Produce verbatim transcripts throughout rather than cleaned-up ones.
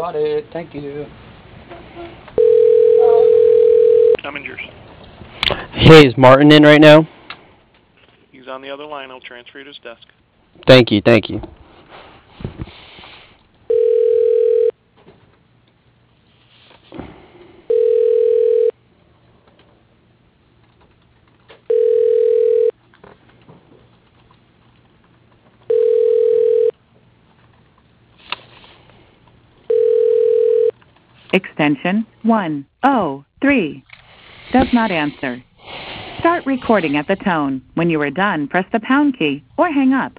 got it. Thank you. Hemmingers. Hey, is Martin in right now? He's on the other line. I'll transfer you to his desk. Thank you, thank you. Extension one oh three. Does not answer. Start recording at the tone. When you are done, press the pound key or hang up.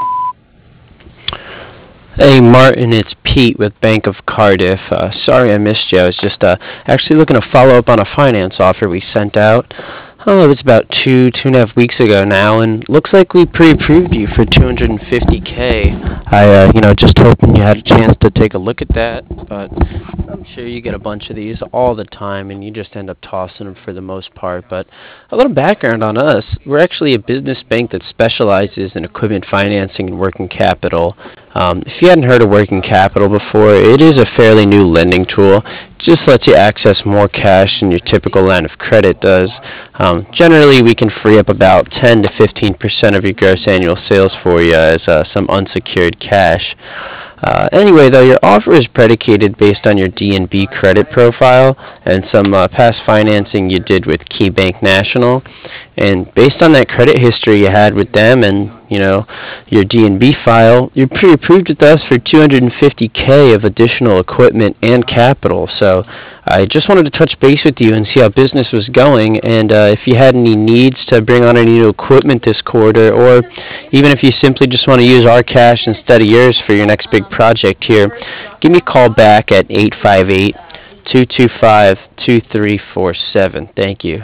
Hey Martin, it's Pete with Bank of Cardiff. Uh, sorry I missed you. I was just uh, actually looking to follow up on a finance offer we sent out. Oh, it was about two, two and a half weeks ago now, and looks like we pre-approved you for two hundred fifty K. I, uh, you know, just hoping you had a chance to take a look at that, but I'm sure you get a bunch of these all the time, and you just end up tossing them for the most part. But a little background on us: we're actually a business bank that specializes in equipment financing and working capital. Um, if you hadn't heard of working capital before, it is a fairly new lending tool. It just lets you access more cash than your typical line of credit does. Um, generally, we can free up about ten to fifteen percent of your gross annual sales for you as uh, some unsecured cash. Uh, anyway, though, your offer is predicated based on your D N B credit profile and some uh, past financing you did with KeyBank National. And based on that credit history you had with them and, you know, your D N B file, you're pre-approved with us for two hundred fifty K of additional equipment and capital. So I just wanted to touch base with you and see how business was going, and uh, if you had any needs to bring on any new equipment this quarter, or even if you simply just want to use our cash instead of yours for your next big project here, give me a call back at eight five eight, two two five, two three four seven. Thank you.